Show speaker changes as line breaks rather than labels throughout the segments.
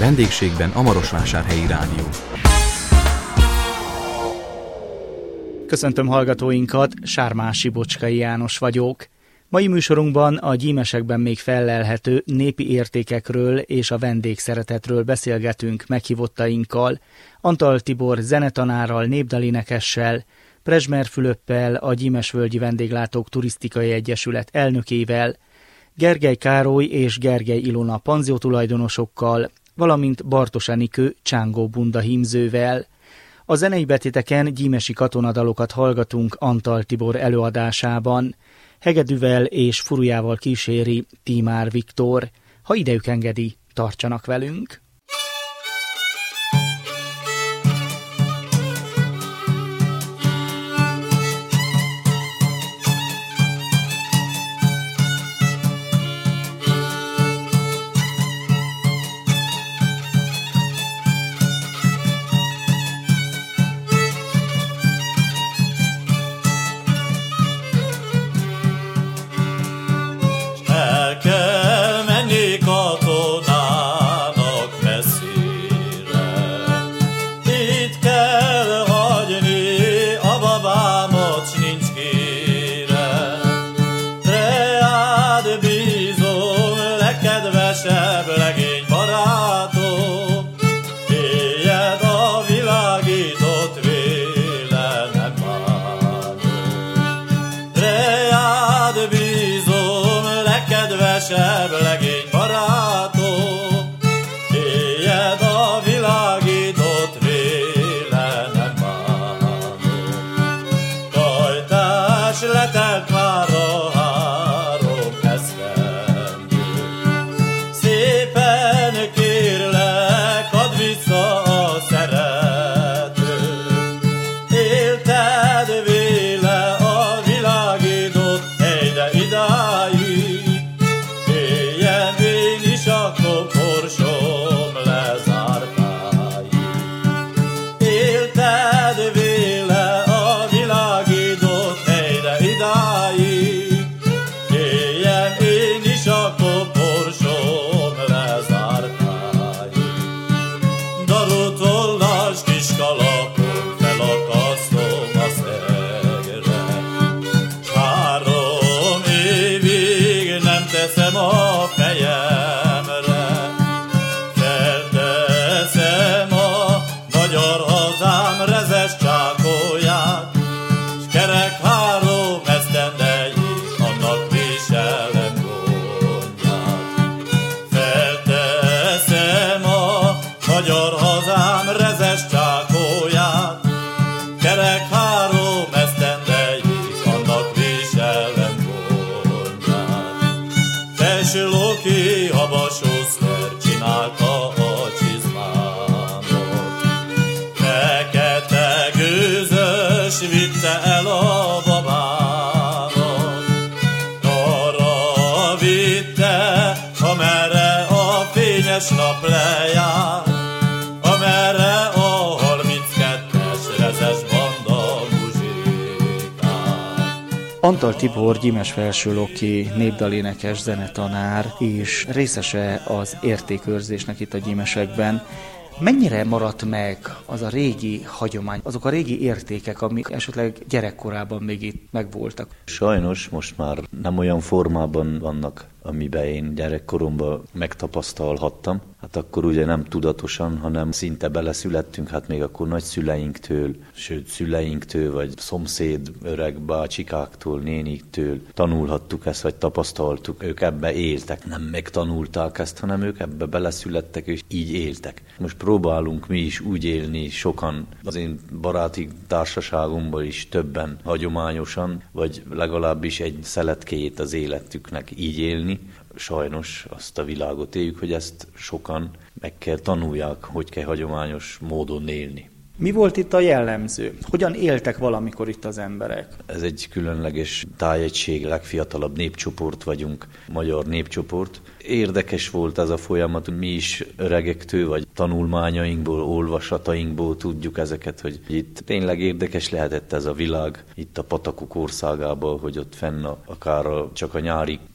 vendégségben a Marosvásárhelyi Rádió.
Köszöntöm hallgatóinkat, Sármási Bocskai János vagyok. Mai műsorunkban a gyímesekben még fellelhető népi értékekről és a vendégszeretetről beszélgetünk meghívottainkkal, Antal Tibor zenetanárral, népdalénekessel, Prezsmer Fülöppel, a Gyímesvölgyi Vendéglátók Turisztikai Egyesület elnökével, Gergely Károly és Gergely Ilona panziótulajdonosokkal, valamint Bartos Enikő Csángó Bunda hímzővel. A zenei betéteken gyímesi katonadalokat hallgatunk Antal Tibor előadásában. Hegedűvel és furujával kíséri Tímár Viktor. Ha idejük engedi, tartsanak velünk!
Nap lejár, amerre a 32-es rezes banda muzsikál.
Antal Tibor gyímes-felsőlóki népdalénekes, zenetanár és részese az értékőrzésnek itt a gyímesekben. Mennyire maradt meg az a régi hagyomány, azok a régi értékek, amik esetleg gyerekkorában még itt megvoltak?
Sajnos most már nem olyan formában vannak, amiben én gyerekkoromban megtapasztalhattam. Hát akkor ugye nem tudatosan, hanem szinte beleszülettünk, hát még akkor nagyszüleinktől, sőt szüleinktől, vagy szomszéd öreg bácsikáktól, néniktől tanulhattuk ezt, vagy tapasztaltuk. Ők ebbe éltek, nem megtanulták ezt, hanem ők ebbe beleszülettek, és így éltek. Most próbálunk mi is úgy élni, sokan, az én baráti társaságomban is többen hagyományosan, vagy legalábbis egy szeletkéjét az életüknek így élni. Sajnos azt a világot éljük, hogy ezt sokan meg kell tanulják, hogy kell hagyományos módon élni.
Mi volt itt a jellemző? Hogyan éltek valamikor itt az emberek?
Ez egy különleges tájegység, legfiatalabb népcsoport vagyunk, magyar népcsoport. Érdekes volt ez a folyamat, hogy mi is öregektől, vagy tanulmányainkból, olvasatainkból tudjuk ezeket, hogy itt tényleg érdekes lehetett ez a világ, itt a patakok országában, hogy ott fenn akár csak a nyári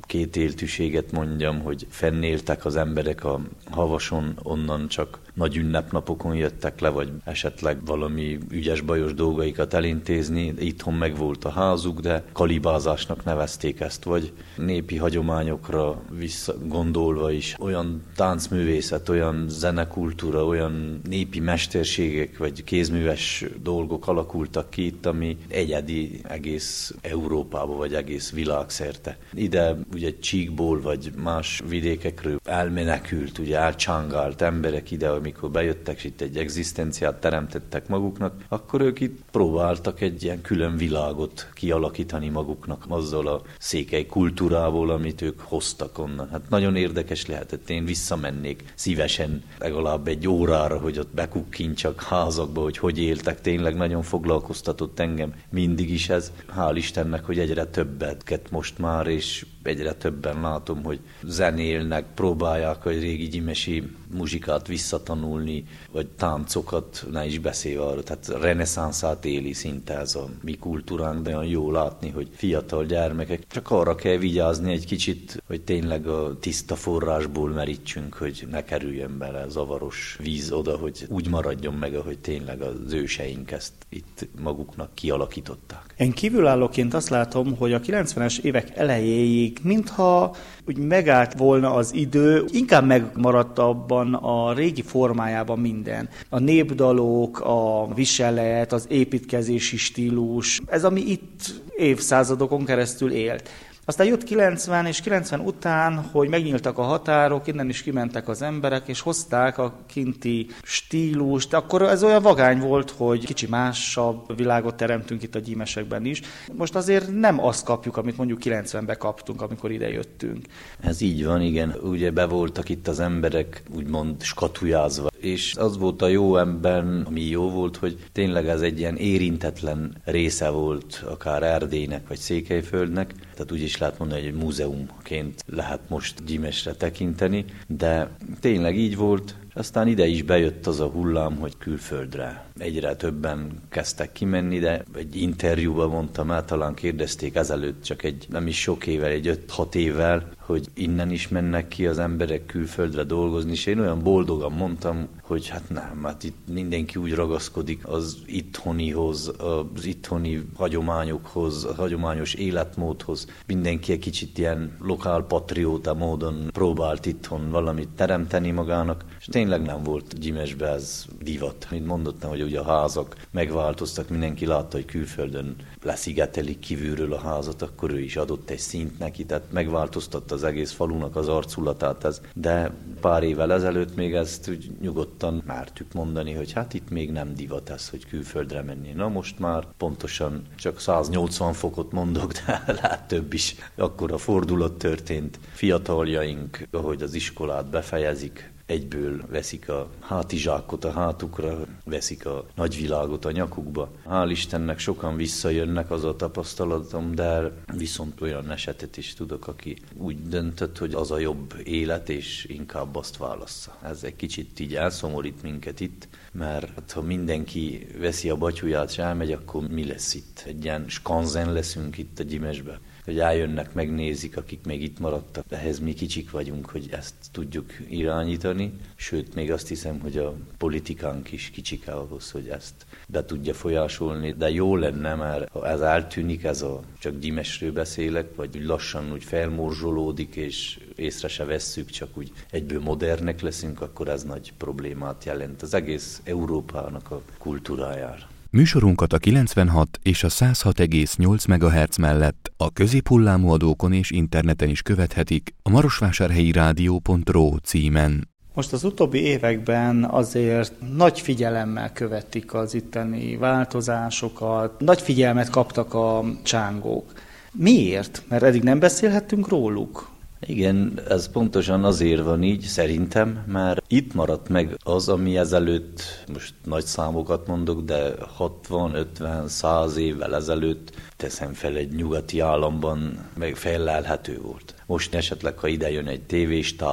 kétéltűséget mondjam, hogy fennéltek az emberek a havason, onnan csak nagy ünnepnapokon jöttek le, vagy esetleg valami ügyes-bajos dolgaikat elintézni. Itthon meg volt a házuk, de kalibázásnak nevezték ezt, vagy népi hagyományokra visszagondolva is. Olyan táncművészet, olyan zenekultúra, olyan népi mesterségek, vagy kézműves dolgok alakultak ki itt, ami egyedi egész Európába, vagy egész világszerte. Ide ugye Csíkból, vagy más vidékekről elmenekült, ugye elcsángált emberek ide, amikor bejöttek, és itt egy egzisztenciát teremtettek maguknak, akkor ők itt próbáltak egy ilyen külön világot kialakítani maguknak azzal a székely kultúrából, amit ők hoztak onnan. Hát nagyon érdekes lehetett. Én visszamennék szívesen legalább egy órára, hogy ott bekukkincsak házakba, hogy éltek. Tényleg nagyon foglalkoztatott engem mindig is ez. Hál' Istennek, hogy egyre többet most már, és egyre többen látom, hogy zenélnek, próbálják a régi gyimesi muzsikát visszatanulni, vagy táncokat, ne is beszélve arra. Tehát reneszánszát éli szinte ez a mi kultúránk, de olyan jó látni, hogy fiatal gyermekek. Csak arra kell vigyázni egy kicsit, hogy tényleg a tiszta forrásból merítsünk, hogy ne kerüljön bele zavaros víz oda, hogy úgy maradjon meg, ahogy tényleg az őseink ezt itt maguknak kialakították.
Én kívülállóként azt látom, hogy a 90-es évek elejéig mintha úgy megállt volna az idő, inkább megmaradt abban a régi formájában minden. A népdalok, a viselet, az építkezési stílus, ez ami itt évszázadokon keresztül élt. Aztán jött 90 és 90 után, hogy megnyíltak a határok, innen is kimentek az emberek, és hozták a kinti stílust. Akkor ez olyan vagány volt, hogy kicsi másabb világot teremtünk itt a gyímesekben is. Most azért nem azt kapjuk, amit mondjuk 90-ben kaptunk, amikor ide jöttünk.
Ez így van, igen. Ugye be voltak itt az emberek, úgymond skatujázva. És az volt a jó ebben, ami jó volt, hogy tényleg ez egy ilyen érintetlen része volt, akár Erdélynek, vagy Székelyföldnek. Tehát úgy is lehet mondani, hogy egy múzeumként lehet most Gyimesre tekinteni, de tényleg így volt. Aztán ide is bejött az a hullám, hogy külföldre. Egyre többen kezdtek kimenni, de egy interjúban mondtam el, talán kérdezték ezelőtt csak nem is sok évvel, egy 5-6 évvel, hogy innen is mennek ki az emberek külföldre dolgozni, és én olyan boldogan mondtam, hogy hát nem, hát itt mindenki úgy ragaszkodik az itthonihoz, az itthoni hagyományokhoz, a hagyományos életmódhoz. Mindenki egy kicsit ilyen lokálpatrióta módon próbált itthon valamit teremteni magának, és tényleg nem volt Gyimesbe ez divat. Mint mondottam, hogy ugye a házak megváltoztak, mindenki látta, hogy külföldön leszigetelik kívülről a házat, akkor ő is adott egy szint neki, tehát megváltoztatta az egész falunak az arculatát ez. De pár évvel ezelőtt még ezt úgy nyugodtan mertük mondani, hogy hát itt még nem divat ez, hogy külföldre menni. Na most már pontosan csak 180 fokot mondok, de lehet több is. Akkor a fordulat történt. Fiataljaink, ahogy az iskolát befejezik, egyből veszik a hátizsákot a hátukra, veszik a nagyvilágot a nyakukba. Hál' Istennek sokan visszajönnek, az a tapasztalatom, de viszont olyan esetet is tudok, aki úgy döntött, hogy az a jobb élet, és inkább azt válassza. Ez egy kicsit így elszomorít minket itt, mert ha mindenki veszi a batyuját és elmegy, akkor mi lesz itt? Egy ilyen skanzen leszünk itt a Gyimesben, hogy eljönnek, megnézik, akik még itt maradtak. Ehhez mi kicsik vagyunk, hogy ezt tudjuk irányítani, sőt, még azt hiszem, hogy a politikánk is kicsike ahhoz, hogy ezt be tudja folyásolni, de jó lenne, mert ha ez eltűnik, csak Gyimesről beszélek, vagy lassan úgy felmorzsolódik, és észre se vesszük, csak úgy egyből modernek leszünk, akkor ez nagy problémát jelent az egész Európának a kultúrájára.
Műsorunkat a 96 és a 106,8 MHz mellett a középhullámú adókon és interneten is követhetik a marosvásárhelyirádió.ro címen.
Most az utóbbi években azért nagy figyelemmel követik az itteni változásokat, nagy figyelmet kaptak a csángók. Miért? Mert eddig nem beszélhettünk róluk.
Igen, ez pontosan azért van így, szerintem, mert itt maradt meg az, ami ezelőtt, most nagy számokat mondok, de 60, 50, 100 évvel ezelőtt teszem fel egy nyugati államban meg fellelhető volt. Most esetleg, ha ide jön egy tévéstáb,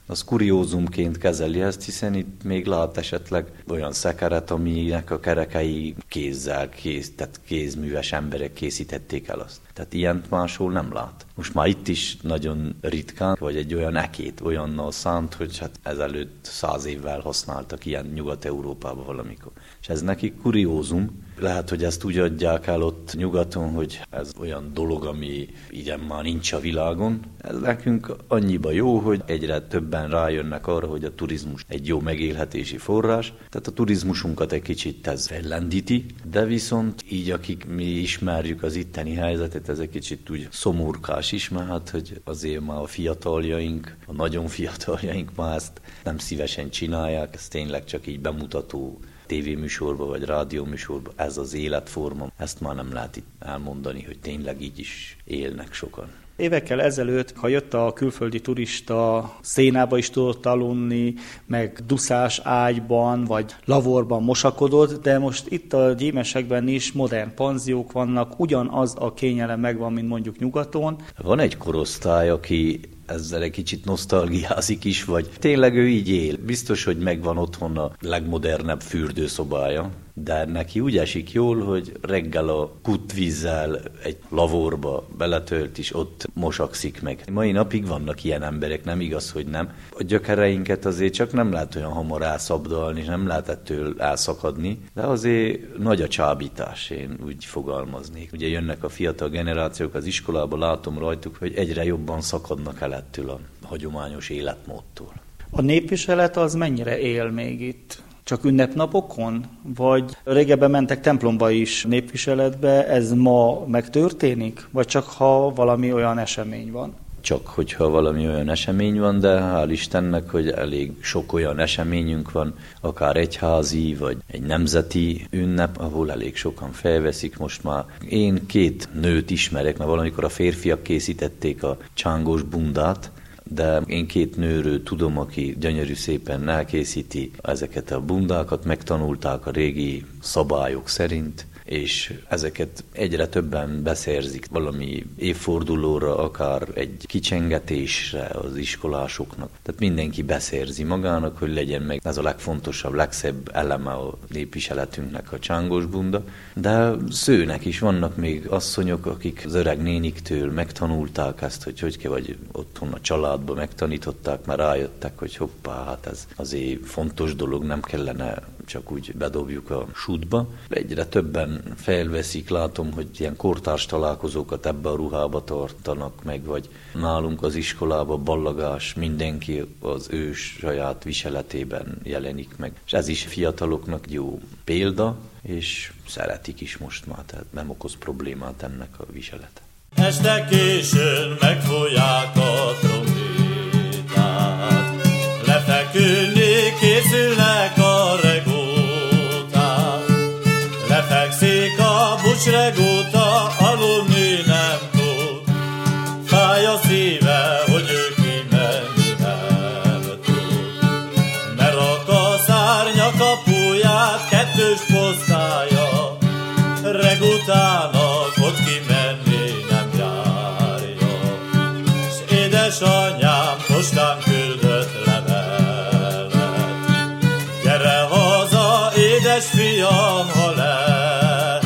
az kuriózumként kezeli ezt, hiszen itt még lát esetleg olyan szekeret, aminek a kerekei tehát kézműves emberek készítették el azt. Tehát ilyent máshol nem lát. Most már itt is nagyon ritkán, vagy egy olyan ekét olyannal szánt, hogy hát ezelőtt 100 évvel használtak ilyen Nyugat-Európában valamikor. És ez nekik kuriózum. Lehet, hogy ezt úgy adják el ott nyugaton, hogy ez olyan dolog, ami igen már nincs a világon. Ez nekünk annyiba jó, hogy egyre többen rájönnek arra, hogy a turizmus egy jó megélhetési forrás. Tehát a turizmusunkat egy kicsit ez fellendíti, de viszont így, akik mi ismerjük az itteni helyzetet, ez egy kicsit úgy szomorkás is, mert hát, hogy azért már a fiataljaink, a nagyon fiataljaink már ezt nem szívesen csinálják, ez tényleg csak így bemutató tévéműsorban vagy rádióműsorban, ez az életforma, ezt már nem lehet itt elmondani, hogy tényleg így is élnek sokan.
Évekkel ezelőtt, ha jött a külföldi turista, szénába is tudott aludni, meg duszás ágyban, vagy lavorban mosakodott, de most itt a Gyémesekben is modern panziók vannak, ugyanaz a kényelem megvan, mint mondjuk nyugaton.
Van egy korosztály, aki ezzel egy kicsit nosztalgiázik is, vagy tényleg ő így él. Biztos, hogy megvan otthon a legmodernebb fürdőszobája, de neki úgy esik jól, hogy reggel a kutvízzel egy lavorba beletölt, és ott mosakszik meg. Mai napig vannak ilyen emberek, nem igaz, hogy nem. A gyökereinket azért csak nem lehet olyan hamar elszabdalni, és nem lehet ettől elszakadni, de azért nagy a csábítás, én úgy fogalmaznék. Ugye jönnek a fiatal generációk az iskolába, látom rajtuk, hogy egyre jobban szakadnak el ettől a hagyományos életmódtól.
A népviselet az mennyire él még itt? Csak ünnepnapokon? Vagy régebben mentek templomba is népviseletbe, ez ma megtörténik? Vagy csak ha valami olyan esemény van?
Csak hogyha valami olyan esemény van, de hál' Istennek, hogy elég sok olyan eseményünk van, akár egyházi, vagy egy nemzeti ünnep, ahol elég sokan felveszik. Most már én 2 nőt ismerek, mert valamikor a férfiak készítették a csángós bundát, de én 2 nőről tudom, aki gyönyörű szépen elkészíti ezeket a bundákat, megtanulták a régi szabályok szerint, és ezeket egyre többen beszerzik valami évfordulóra, akár egy kicsengetésre az iskolásoknak. Tehát mindenki beszerzi magának, hogy legyen meg ez a legfontosabb, legszebb eleme a népviseletünknek a csángós bunda. De szőnek is vannak még asszonyok, akik az öreg néniktől megtanulták ezt, hogy kell, vagy otthon a családban megtanították, már rájöttek, hogy hoppá, hát ez azért fontos dolog, nem kellene csak úgy bedobjuk a sútba. Egyre többen felveszik, látom, hogy ilyen kortárs találkozókat ebbe a ruhába tartanak meg, vagy nálunk az iskolában ballagás, mindenki az ő saját viseletében jelenik meg. És ez is fiataloknak jó példa, és szeretik is most már, tehát nem okoz problémát ennek a viselete.
Este későn megfújják a trombitát, lefeküdni készülnek a regóták, lefekszik a bucsregóta, aludni nem tud, fáj a szíve, hogy ő kimenni nem tud, mert a kaszárnya kapuját 2 posztálya, regótának ott kimenni nem járja, s édesanyám postán küldött levelet, gyere haza, édes fiam, ha lehet,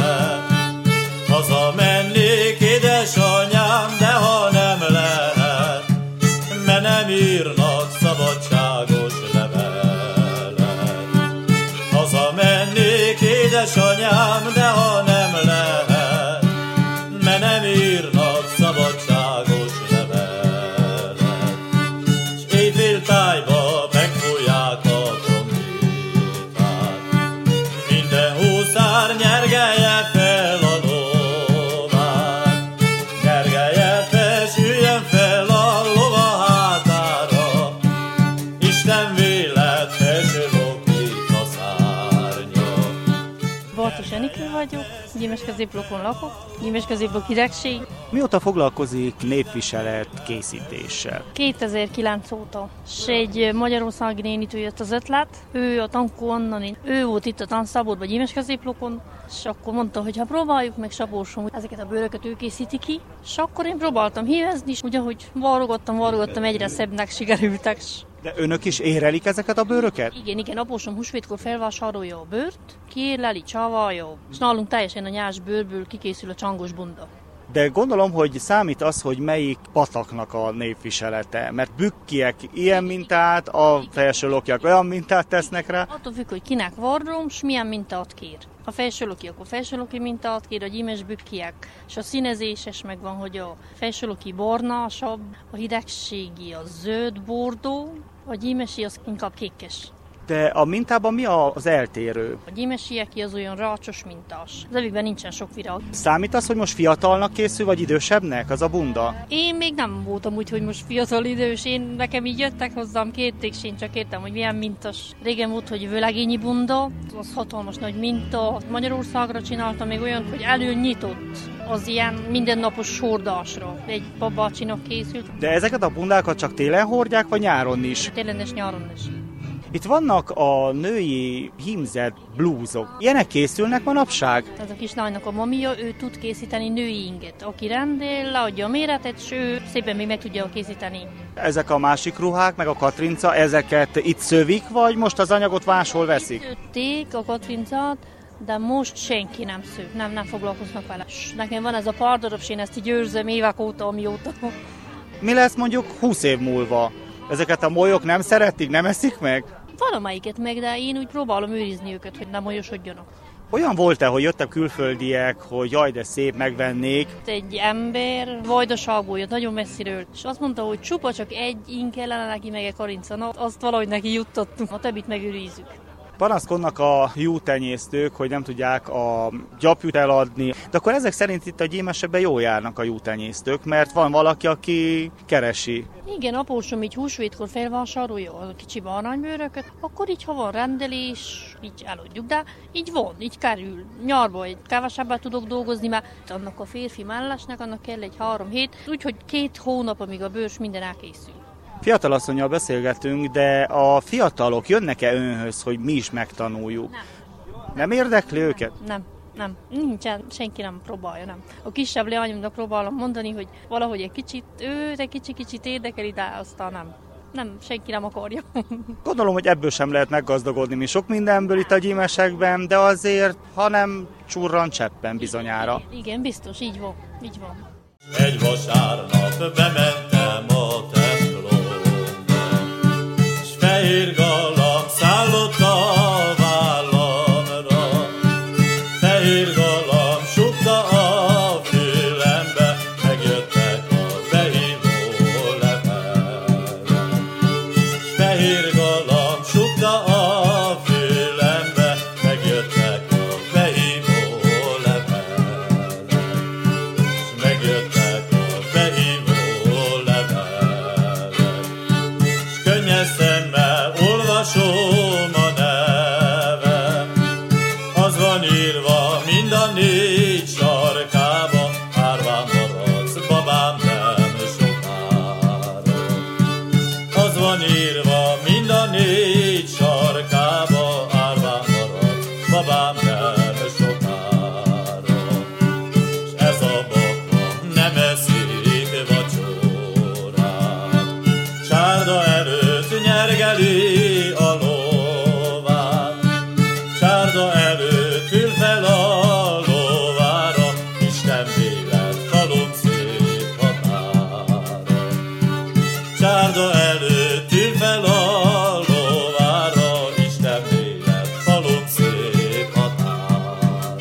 hazamennék, édesanyám, de ha nem lehet, mert nem írnak szabadságos levelet. Hazamennék, édesanyám, de ha nem lehet, mert nem írnak szabadságos levelet. S éjféltájba megfújják a trombitát, minden huszár nyergelje fel a lovát, nyergelje fel, süljen fel a lova hátára, Isten vélet felső boklik a szárnya.
Bartos Enikő vagyok, Gyémes középblokkon lakok, Gyémes középblokk Hidegség.
Mióta foglalkozik népviselet készítéssel?
2009 óta. És egy magyarországi nénitől jött az ötlet, ő a tankó onnan, ő volt itt a Tanszabódban, Gyémes középblokkon, és akkor mondta, hogy ha próbáljuk meg Saborson, ezeket a bőröket ő készíti ki, és akkor én próbáltam hívezni, és úgy, ahogy varrogattam, egyre szebbnek sikerültek.
De önök is érelik ezeket a bőröket?
Igen, apósom húsvétkor felvásárolja a bőrt, kiérleli, csavarja, és nálunk teljesen a nyás bőrből kikészül a csangos bunda.
De gondolom, hogy számít az, hogy melyik pataknak a névviselete, mert bükkiek ilyen mintát, a felsőlokjak olyan mintát tesznek rá.
Attól függ, hogy kinek varrom, és milyen mintát kér. A felsőloki, akkor felsőloki mintát kér, a gyímes bükkiek, és a színezéses megvan, hogy a felsőloki barnásabb, a hidegségi a zöld bordó, a gyímesi az inkább kékes.
De a mintában mi az eltérő?
A gyímesieké az olyan rácsos mintás. Az övükben nincsen sok virág.
Számít az, hogy most fiatalnak készül, vagy idősebbnek az a bunda?
Én még nem voltam úgy, hogy most fiatal idős. Nekem így jöttek hozzám, kérték, és én csak értem, hogy milyen mintas. Régen volt, hogy vőlegényi bunda, az hatalmas nagy minta. Magyarországra csináltam még olyan, hogy előnyitott az ilyen mindennapos hordásra. Egy babácsinak készült.
De ezeket a bundákat csak télen hordják, vagy nyáron is?
Télen és nyáron is.
Itt vannak a női hímzett blúzok. Ilyenek készülnek manapság?
Ez a kislánynak a mamia, ő tud készíteni női inget. Aki rendel, leadja a méretet, és ő szépen még meg tudja készíteni. Ezek
a másik ruhák, meg a katrinca, ezeket itt szövik, vagy most az anyagot máshol veszik?
Szőtték a katrincát, de most senki nem sző, nem foglalkoznak vele. Nekem van ez a pár darab, és én ezt így őrzöm évek óta, amióta.
Mi lesz mondjuk 20 év múlva? Ezeket a molyok nem szeretik, nem eszik meg?
Valamelyiket meg, de én úgy próbálom őrizni őket, hogy nem olyosodjanak.
Olyan volt-e, hogy jöttek külföldiek, hogy jaj, de szép, megvennék?
Egy ember Vajdaságból jött, nagyon messziről, és azt mondta, hogy csupa csak egy ink kellene neki meg egy karinca. Na, azt valahogy neki juttattunk, a többit megőrizzük.
Panaszkodnak a juhtenyésztők, hogy nem tudják a gyapjút eladni. De akkor ezek szerint itt a gyímesekben jól járnak a juhtenyésztők, mert van valaki, aki keresi.
Igen, apósom így húsvétkor felvásárolja a kicsi aranybőröket, akkor így, ha van rendelés, így eladjuk, de így van, így kerül. Nyárban egy kevesebbet tudok dolgozni, mert annak a férfi mellesnek, annak kell egy 3 hét, úgyhogy 2 hónap, amíg a bőrs minden elkészül.
Fiatalasszonnyal beszélgetünk, de a fiatalok jönnek-e önhöz, hogy mi is megtanuljuk? Nem érdekli őket?
Nem. Nincsen, senki nem próbálja, nem. A kisebb leányomnak próbálom mondani, hogy valahogy egy kicsit, őt egy kicsit érdekeli, de aztán nem, senki nem akarja.
Gondolom, hogy ebből sem lehet meggazdagodni mi sok mindenből itt a gyímesekben, de azért, ha nem csurran cseppen bizonyára.
Igen, biztos, így van.
Egy vasárnap bementem a templomba, s fehér galamb szállott a vállamra, fehér galamb sukta a fülembe, megjöttek a behívó levelek. Fehér galamb sukta a fülembe, megjöttek a behívó levelek. Megjöttek a behívó levelek, s könnyes szemmel olvasom a nevem. Az van írva mind a 4 sarkába, árván maradsz, babám, nem sokára. Az van írva mind a 4 sarkába, árván maradsz, babám, nem sokára. S ez a baka nem eszik vacsorát, csárda előtt nyergeli a lovát, csárda előtt ül fel a lovára, Isten vélet falun szép határa. Csárda előtt ül fel a lovára, Isten vélet falun szép határa.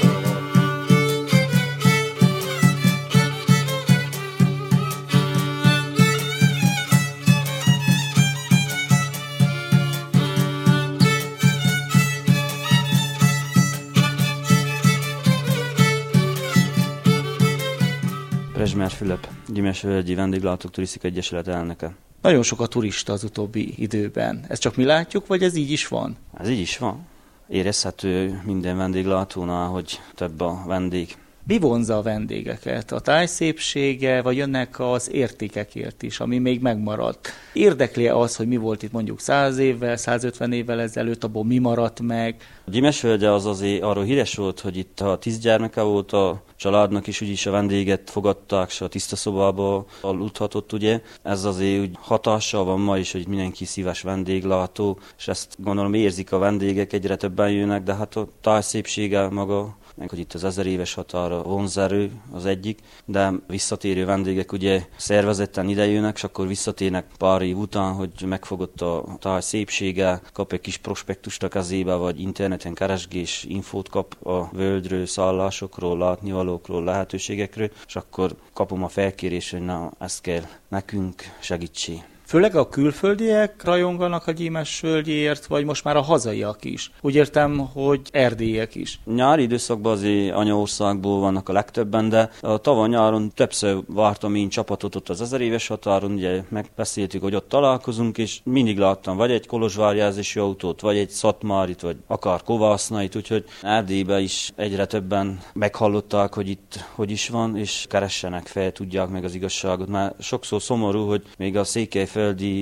Rezsmer Fülöp, Gyimesvölgyi Vendéglátók Turisztikai Egyesület elnöke.
Nagyon sok a turista az utóbbi időben. Ezt csak mi látjuk, vagy ez így is van?
Ez így is van. Érezhető minden vendéglátónál, hogy több a vendég.
Mi vonzza a vendégeket? A táj szépsége, vagy jönnek az értékekért is, ami még megmaradt? Érdekli az, hogy mi volt itt mondjuk 100 évvel, 150 évvel ezelőtt, abból mi maradt meg?
A Gyimesvölgye az azért arról híres volt, hogy itt a 10 gyermeke volt a családnak is, úgyis a vendéget fogadták, se a tiszta szobába aludhatott, ugye. Ez azért úgy hatással van ma is, hogy mindenki szíves vendéglátó, és ezt gondolom érzik a vendégek, egyre többen jönnek, de hát a táj szépsége maga, meg hogy itt az 1000 éves határa vonzerő az egyik, de visszatérő vendégek ugye szervezetten idejönnek, és akkor visszatérnek pár év után, hogy megfogott a táj szépsége, kap egy kis prospektust a kezébe, vagy interneten keresgés, infót kap a völgyről, szállásokról, látnivalókról, lehetőségekről, és akkor kapom a felkérést, hogy na, ezt kell nekünk segítsé.
Főleg a külföldiek rajonganak a Gyimesvölgyéért, vagy most már a hazaiak is? Úgy értem, hogy erdélyiek is.
Nyári időszakban azért anyaországból vannak a legtöbben, de a tavaly nyáron többször vártam én csapatot ott az 1000 éves határon, ugye megbeszéltük, hogy ott találkozunk, és mindig láttam vagy egy kolozsvárjelzésű autót, vagy egy szatmárit, vagy akár kovásznait, úgyhogy Erdélyben is egyre többen meghallották, hogy itt hogy is van, és keressenek fel, tudják meg az igazságot. Már sokszor szomorú, hogy még a székelyföldi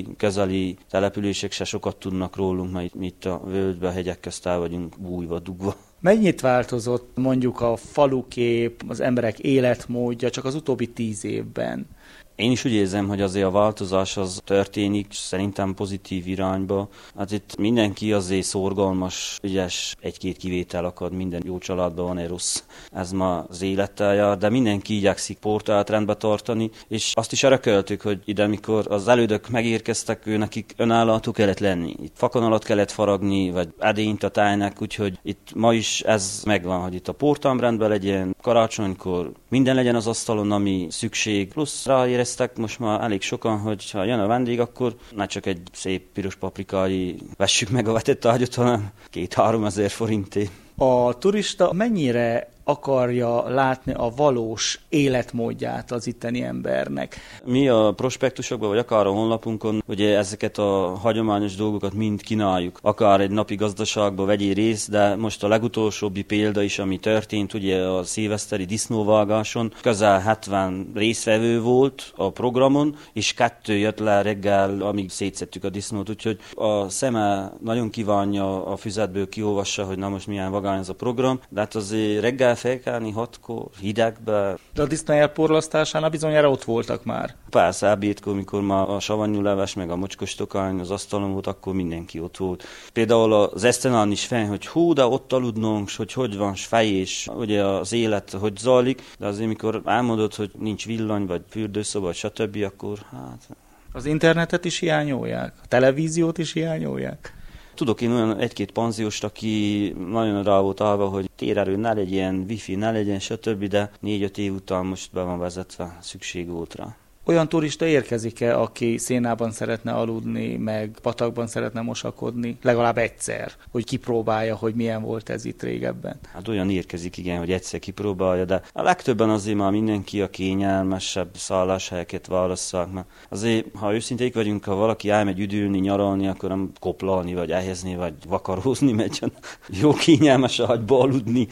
közeli települések se sokat tudnak rólunk, mert mi itt a völgyben, a hegyek közt el vagyunk bújva, dugva.
Mennyit változott mondjuk a falukép, az emberek életmódja csak az utóbbi 10 évben?
Én is úgy érzem, hogy azért a változás az történik, szerintem pozitív irányba. Hát itt mindenki azért szorgalmas, ügyes, egy-két kivétel akad, minden jó családban van egy rossz. Ez ma az élettel jár, de mindenki igyekszik portált rendbe tartani, és azt is örököltük, hogy ide, mikor az elődök megérkeztek, nekik önállátó kellett lenni. Itt fakon alatt kellett faragni, vagy edényt a tájnak, úgyhogy itt ma is ez megvan, hogy itt a portám rendben legyen, karácsonykor minden legyen az asztalon, ami szükség, plusz ráéreztek most már elég sokan, hogy ha jön a vendég, akkor ne csak egy szép piros paprikái vessük meg a vetett ágyat, hanem 2-3 ezer forintért.
A turista mennyire akarja látni a valós életmódját az itteni embernek?
Mi a prospektusokban, vagy akár a honlapunkon, ugye ezeket a hagyományos dolgokat mind kínáljuk. Akár egy napi gazdaságba vegyél részt, de most a legutolsóbbi példa is, ami történt, ugye a szilveszteri disznóvágáson, közel 70 résztvevő volt a programon, és 2 jött le reggel, amíg szétszettük a disznót, úgyhogy a szeme nagyon kívánja a füzetből kiolvassa, hogy na most milyen vagány ez a program, de hát azért reggel felkelni 6-kor, hidegbe.
De a disznó elporlasztásánál bizonyára ott voltak már.
Persze, ebédkor, mikor már a savanyú leves, meg a mocskos tokány az asztalon volt, akkor mindenki ott volt. Például az esztenán is fenn, hogy hú, de ott aludnunk, hogy van, s fej, és ugye az élet hogy zajlik, de azért mikor elmondod, hogy nincs villany, vagy fürdőszoba, vagy stb., akkor hát...
Az internetet is hiányolják? A televíziót is hiányolják?
Tudok én olyan 1-2 panzióst, aki nagyon rá volt állva, hogy térerő ne legyen, wifi ne legyen, stb., de 4-5 év után most be van vezetve, szükség volt rá.
Olyan turista érkezik-e, aki szénában szeretne aludni, meg patakban szeretne mosakodni, legalább egyszer, hogy kipróbálja, hogy milyen volt ez itt régebben?
Hát olyan érkezik, igen, hogy egyszer kipróbálja, de a legtöbben azért már mindenki a kényelmesebb szálláshelyeket válasszák, mert azért, ha őszinték vagyunk, ha valaki elmegy üdülni, nyaralni, akkor nem koplalni, vagy ehezni, vagy vakarózni megy, jó kényelmes ágyba aludni.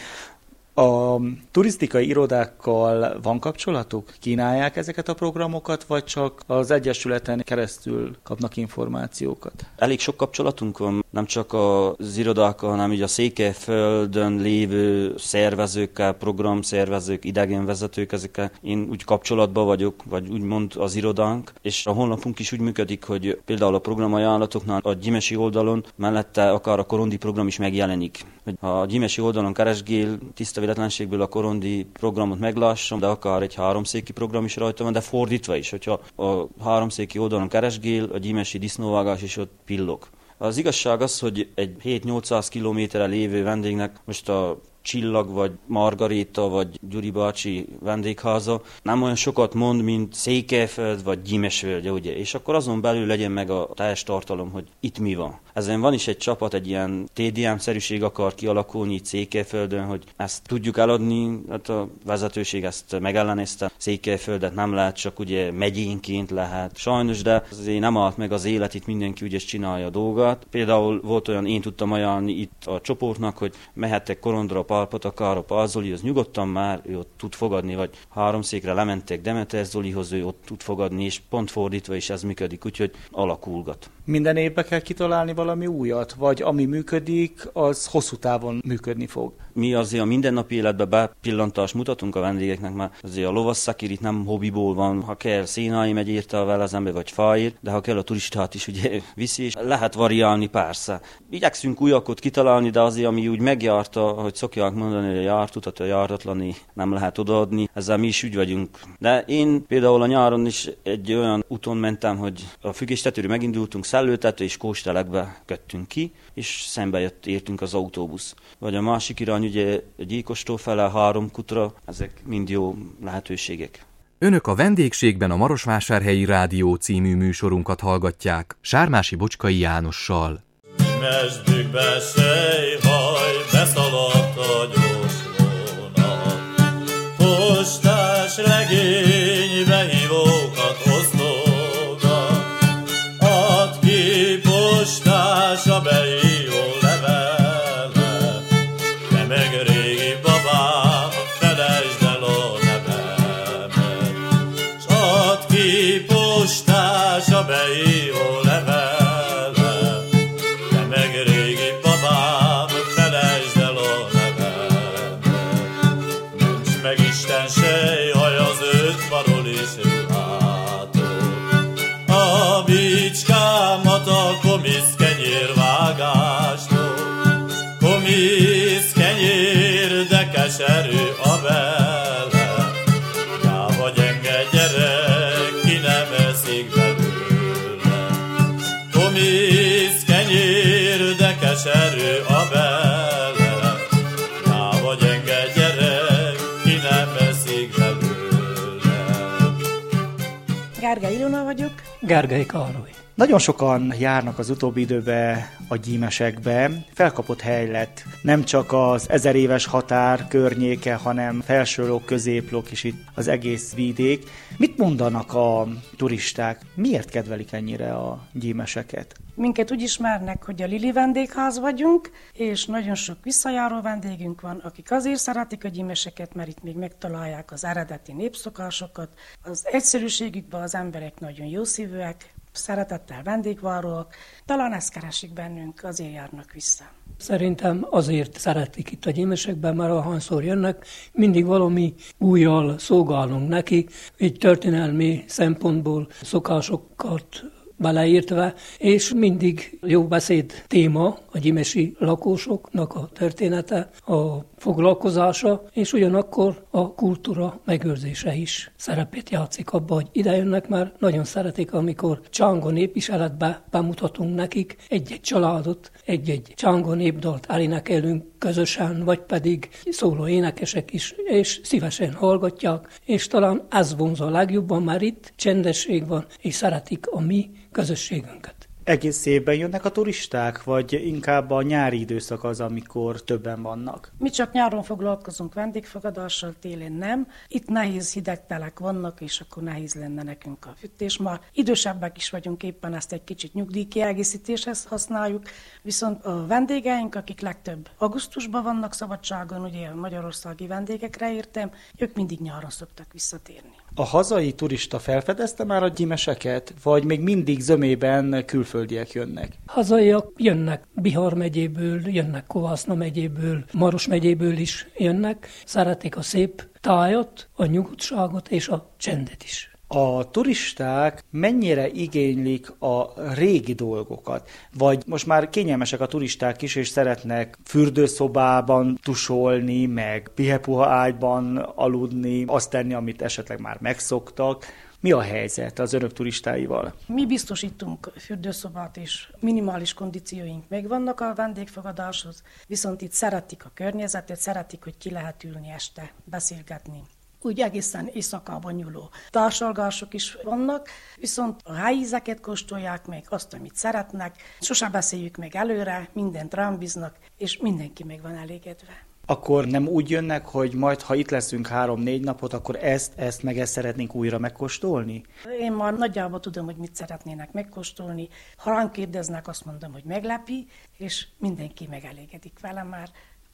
A turisztikai irodákkal van kapcsolatuk? Kínálják ezeket a programokat, vagy csak az egyesületen keresztül kapnak információkat?
Elég sok kapcsolatunk van, nem csak az irodákkal, hanem így a Székelyföldön lévő szervezőkkel, programszervezők, idegenvezetők, ezekkel én úgy kapcsolatban vagyok, vagy úgymond az irodánk, és a honlapunk is úgy működik, hogy például a programajánlatoknál a gyimesi oldalon mellette akár a korondi program is megjelenik. Ha a gyimesi oldalon keresgél, tiszta véletlenségből a korondi programot meglássam, de akár egy 3-széki program is rajta van, de fordítva is, hogyha a 3-széki oldalon keresgél, a gyimesi disznóvágás is ott pillog. Az igazság az, hogy egy 7-800 kilométerre lévő vendégnek most a Csillag, vagy Margaréta, vagy Gyuri bácsi vendégháza nem olyan sokat mond, mint Székelyföld, vagy Gyimesvölgye, ugye? És akkor azon belül legyen meg a teljes tartalom, hogy itt mi van. Ezen van is egy csapat, egy ilyen TDM-szerűség akar kialakulni itt Székelyföldön, hogy ezt tudjuk eladni, hát a vezetőség ezt megellenezte. Székelyföldet nem lehet, csak ugye megyénként lehet. Sajnos, de azért nem állt meg az élet, itt mindenki ugye csinálja a dolgát. Például volt olyan, én tudtam ajánlani itt a csoportnak, hogy mehettek Korondra a Pál Zoli, az nyugodtan már ő ott tud fogadni, vagy Háromszékre lementek Demeter Zolihoz, ő ott tud fogadni, és pont fordítva is ez működik, úgyhogy alakulgat.
Minden évben kell kitalálni valami újat, vagy ami működik, az hosszú távon működni fog?
Mi azért a mindennapi életbe bepillantást mutatunk a vendégeknek, mert azért a lovasszakír itt nem hobbiból van, ha kell Szénai megy érte a velezembe, vagy Fájér, de ha kell a turistát is ugye viszi, és lehet variálni persze. Igyekszünk újakat kitalálni, de azért, ami úgy megjárta, hogy szokják mondani, hogy a járt utat, a jártatlani nem lehet odaadni, ezzel mi is úgy vagyunk. De én például a nyáron is egy olyan úton mentem, hogy a Függéstetőről megindultunk Szellőtető, és Kóstelekbe köttünk ki, és szembe értünk az autóbusz. Vagy a másik irány, ugye Gyilkostól fele 3 kutra, ezek mind jó lehetőségek.
Önök a vendégségben a Marosvásárhelyi Rádió című műsorunkat hallgatják Sármási Bocskai Jánossal.
Mesdükbe sejhaj, beszaladt a gyors vonat. Postás legény behívókat osztogat. Add ki postás a behívó levele. Te meg régi babám, felejtsd el a nevemet. S add ki postás a behívó levele. Isten sejhaj az 5 parol és ruhától. A bicskámat a komisz kenyérvágástól. Komisz kenyér, de keserű a bele. Jáva gyenge gyerek, ki nem eszik belőle. Komisz kenyér, de keserű a bele. Jáva gyenge gyerek, nem eszik belőle.
Gárgai Ilona vagyok.
Gárgai Károly. Nagyon sokan járnak az utóbbi időben a gyímesekbe. Felkapott hely lett nem csak az 1000 éves határ környéke, hanem Felsőlók, Középlók is itt az egész vidék. Mit mondanak a turisták? Miért kedvelik ennyire a gyímeseket?
Minket úgy ismernek, hogy a Lili vendégház vagyunk, és nagyon sok visszajáró vendégünk van, akik azért szeretik a gyímeseket, mert itt még megtalálják az eredeti népszokásokat. Az egyszerűségükben az emberek nagyon jószívűek, szeretettel vendégváróak, talán ezt keresik bennünk, azért járnak vissza.
Szerintem azért szeretik itt a gyímesekben, mert ahányszor jönnek, mindig valami újjal szolgálunk neki, így történelmi szempontból szokásokat beleértve, és mindig jó beszéd téma a gyímesi lakosoknak a története, a foglalkozása, és ugyanakkor a kultúra megőrzése is szerepét játszik abban, hogy idejönnek, mert nagyon szeretik, amikor csángo népviseletbe bemutatunk nekik egy-egy családot, egy-egy csángo népdalt elénekelünk közösen, vagy pedig szóló énekesek is, és szívesen hallgatják, és talán ez vonza a legjobban, mert itt csendesség van, és szeretik a mi közösségünket.
Egész évben jönnek a turisták, vagy inkább a nyári időszak az, amikor többen vannak?
Mi csak nyáron foglalkozunk vendégfogadással, télen nem. Itt nehéz hideg telek vannak, és akkor nehéz lenne nekünk a fűtés. Már idősebbek is vagyunk, éppen ezt egy kicsit nyugdíjkiegészítéshez használjuk, viszont a vendégeink, akik legtöbb augusztusban vannak szabadságon, ugye a magyarországi vendégekre értem, ők mindig nyáron szoktak visszatérni.
A hazai turista felfedezte már a gyímeseket, vagy még mindig zömében külföldiek jönnek?
Hazaiak jönnek, Bihar megyéből, jönnek Kovászna megyéből, Maros megyéből is jönnek, szeretik a szép tájat, a nyugodtságot és a csendet is.
A turisták mennyire igénylik a régi dolgokat? Vagy most már kényelmesek a turisták is, és szeretnek fürdőszobában tusolni, meg pihepuha ágyban aludni, azt tenni, amit esetleg már megszoktak. Mi a helyzet az önök turistáival?
Mi biztosítunk fürdőszobát, és minimális kondícióink megvannak a vendégfogadáshoz, viszont itt szeretik a környezetet, szeretik, hogy ki lehet ülni este, beszélgetni. Úgy egészen éjszakában nyúló társalgások is vannak, viszont a helyi ízeket kóstolják meg, azt, amit szeretnek, sosem beszéljük meg előre, mindent rám bíznak, és mindenki meg van elégedve.
Akkor nem úgy jönnek, hogy majd, ha itt leszünk 3-4 napot, akkor ezt szeretnénk újra megkóstolni?
Én már nagyjából tudom, hogy mit szeretnének megkóstolni. Ha rám kérdeznek, azt mondom, hogy meglepi, és mindenki megelégedik vele már.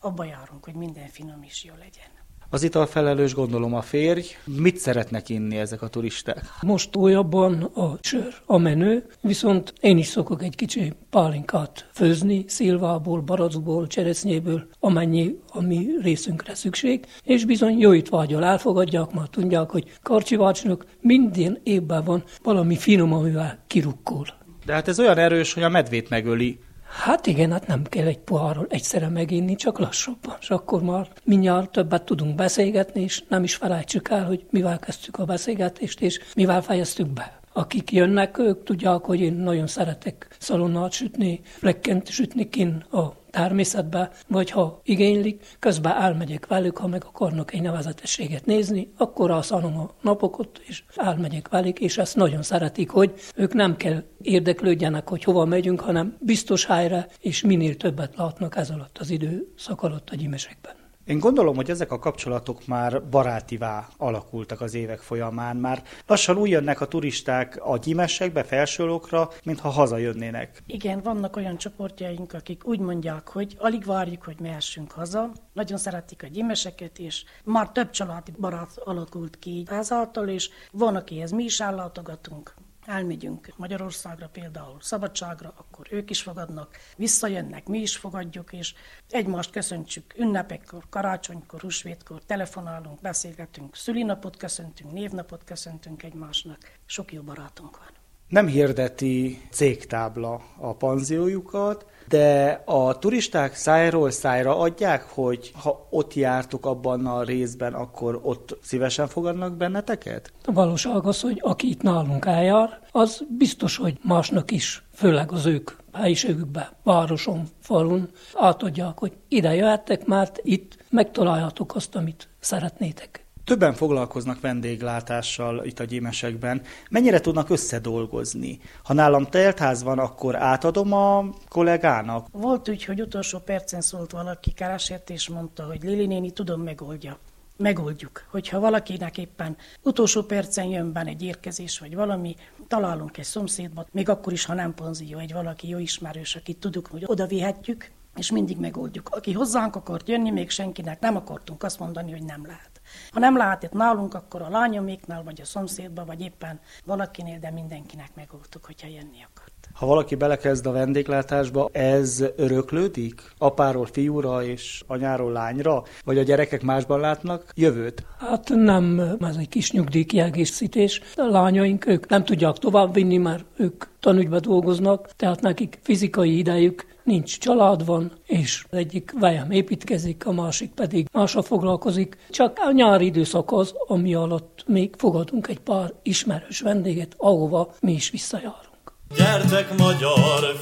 abba járunk, hogy minden finom és jó legyen.
Az italfelelős, gondolom, a férj. Mit szeretnek inni ezek a turisták?
Most újabban a sör a menő, viszont én is szokok egy kicsi pálinkát főzni, szilvából, barackból, cseresznyéből, amennyi a mi részünkre szükség, és bizony jó étvággyal elfogadják, már tudják, hogy Karcsivácsnak minden évben van valami finom, amivel kirukkol.
De hát ez olyan erős, hogy a medvét megöli.
Hát igen, hát nem kell egy pohárról egyszerre meginni, csak lassabban, és akkor már mindjárt többet tudunk beszélgetni, és nem is felejtsük el, hogy mivel kezdtük a beszélgetést, és mivel fejeztük be. Akik jönnek, ők tudják, hogy én nagyon szeretek szalonnát sütni, rekkent sütni kint a természetbe, vagy ha igénylik, közben elmegyek velük, ha meg akarnak egy nevezetességet nézni, akkor alszanom a napokat, és elmegyek velük, és ezt nagyon szeretik, hogy ők nem kell érdeklődjenek, hogy hova megyünk, hanem biztos helyre, és minél többet látnak ez alatt az időszak alatt a Gyimesekben.
Én gondolom, hogy ezek a kapcsolatok már barátivá alakultak az évek folyamán. Már lassan úgy jönnek a turisták a Gyimesekbe, Felsőlókra, mintha hazajönnének.
Igen, vannak olyan csoportjaink, akik úgy mondják, hogy alig várjuk, hogy mehessünk haza. Nagyon szeretik a Gyimeseket, és már több családi barát alakult ki ezáltal, és van, akihez mi is ellátogatunk. Elmegyünk Magyarországra például szabadságra, akkor ők is fogadnak, visszajönnek, mi is fogadjuk, és egymást köszöntsük ünnepekkor, karácsonykor, húsvétkor, telefonálunk, beszélgetünk, szülinapot köszöntünk, névnapot köszöntünk egymásnak. Sok jó barátunk van.
Nem hirdeti cégtábla a panziójukat, de a turisták szájról szájra adják, hogy ha ott jártok abban a részben, akkor ott szívesen fogadnak benneteket?
A valóság az, hogy aki itt nálunk eljár, az biztos, hogy másnak is, főleg az ők helyiségükbe, városon, falun átadják, hogy ide jöhettek, mert itt megtaláljátok azt, amit szeretnétek.
Többen foglalkoznak vendéglátással itt a Gyimesekben. Mennyire tudnak összedolgozni? Ha nálam teltház van, akkor átadom a kollégának?
Volt úgy, hogy utolsó percen szólt valaki, keresett és mondta, hogy Lili néni, tudom, megoldjuk. Hogyha valakinek éppen utolsó percen jön benne egy érkezés, vagy valami, találunk egy szomszédba, még akkor is, ha nem panzió, egy valaki jó ismerős, akit tudjuk, hogy oda vihetjük, és mindig megoldjuk. Aki hozzánk akart jönni, még senkinek nem akartunk azt mondani, hogy nem lehet. Ha nem lehet itt nálunk, akkor a lányoméknál, vagy a szomszédba, vagy éppen valakinél, de mindenkinek megoldtuk, hogyha jönni akart.
Ha valaki belekezd a vendéglátásba, ez öröklődik? Apáról fiúra és anyáról lányra? Vagy a gyerekek másban látnak jövőt?
Hát nem, ez egy kis nyugdíjkiegészítés. A lányaink, ők nem tudják továbbvinni, mert ők tanügybe dolgoznak, tehát nekik fizikai idejük nincs, család van, és egyik vejem építkezik, a másik pedig másra foglalkozik. Csak a nyári időszak az, ami alatt még fogadunk egy pár ismerős vendéget, ahova mi is visszajárunk.
Gyertek, magyar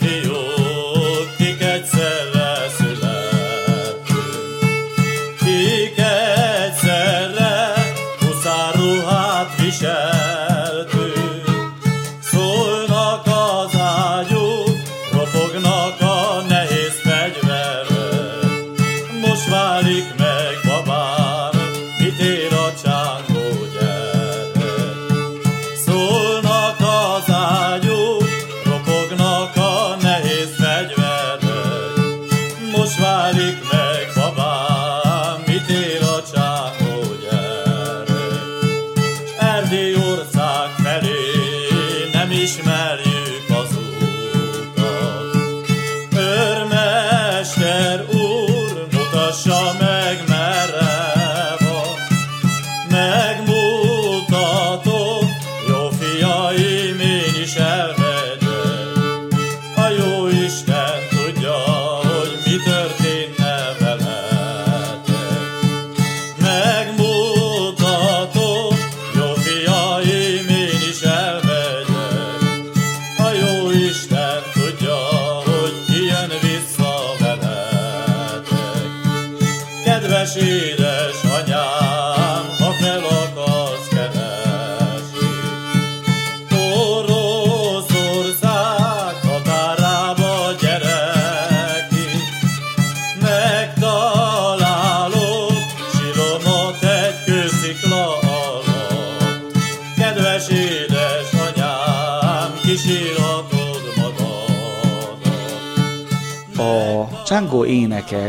fiúk, kik egyszerre születtünk, kik egyszerre huszárruhát viseltünk, szólnak az ágyuk, ropognak a nehéz fegyverek, most válik meg babám, mit ér a csángó gyerek, szólnak az ágyuk, ropognak a nehéz fegyverek, most válik meg babám, mit ér a csángó gyerek. Erdély ország felé nem ismerjük az útat, őrmester úr, mutassa meg merre van, megmutatom, jó fiaim, én is elmegyek, a jó Isten tudja, hogy mi történne veletek. Megmutatom, jó fiaim, én is elmegyek, a jó Isten tudja, hogy ki jön vissza veletek. Kedves édesanyám, ha fel akarsz keresni, Oroszország határába gyere ki, megtalálod síromat egy kőszikla alatt. Kedves édesanyám, kísírhatod magadat.
A csángó énekek